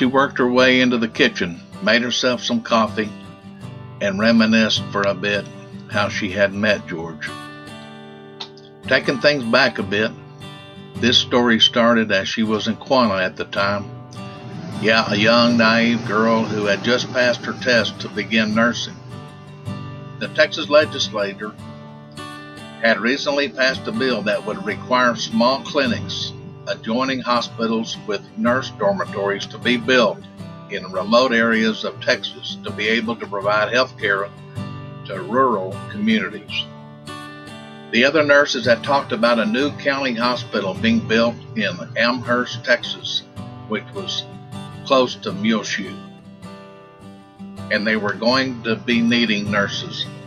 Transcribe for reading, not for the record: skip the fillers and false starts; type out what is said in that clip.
she worked her way into the kitchen, made herself some coffee, and reminisced for a bit how she had met George. Taking things back a bit, this story started as she was in Quanah at the time. Yeah, a young, naive girl who had just passed her test to begin nursing. The Texas legislature had recently passed a bill that would require small clinics adjoining hospitals with nurse dormitories to be built in remote areas of Texas to be able to provide health care to rural communities. The other nurses had talked about a new county hospital being built in Amherst, Texas, which was close to Muleshoe, and they were going to be needing nurses.